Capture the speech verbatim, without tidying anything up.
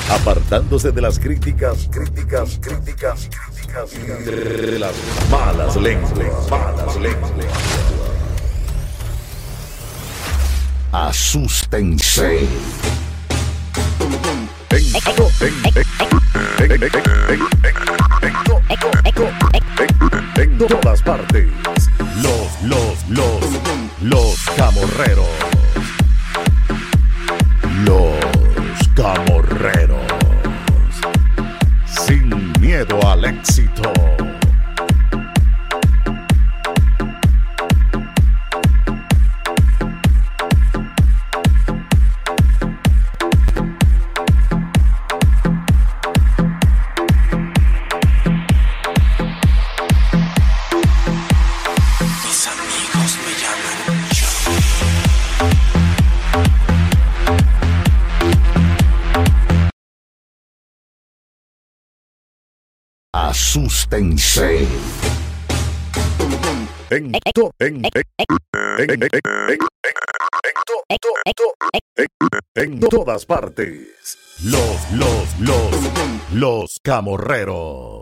apartándose de las críticas, críticas, críticas, críticas, de las malas lenguas, malas lenguas. Asústense. En, en, en, en, en, en todas partes, los, los, los, los camorreros. Los camorreros. Sin miedo al éxito. Asústense. En, to, en, en, en, en, en, en, en todas partes. Los, los, los, los camorreros.